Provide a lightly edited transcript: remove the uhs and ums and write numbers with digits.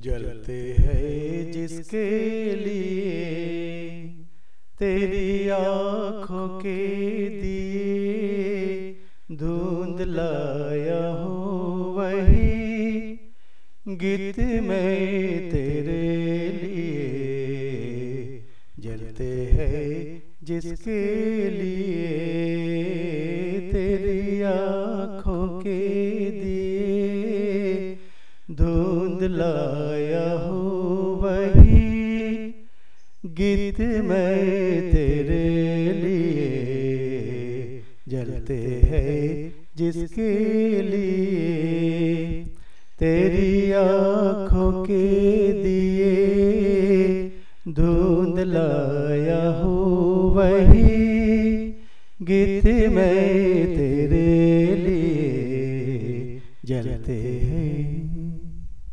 जलते हैं जिसके लिए तेरी आँखों के दिए धुंध लाया हूँ वही गीत मैं तेरे लिए। जलते हैं जिसके लिए तेरी आँखों के दिए धुंध लाया हूँ वही गीत मैं तेरे लिए। जलते हैं जिसके लिए तेरी आँखों के दिए धुंध लाया हूँ वही गीत मैं तेरे लिए। जलते हैं।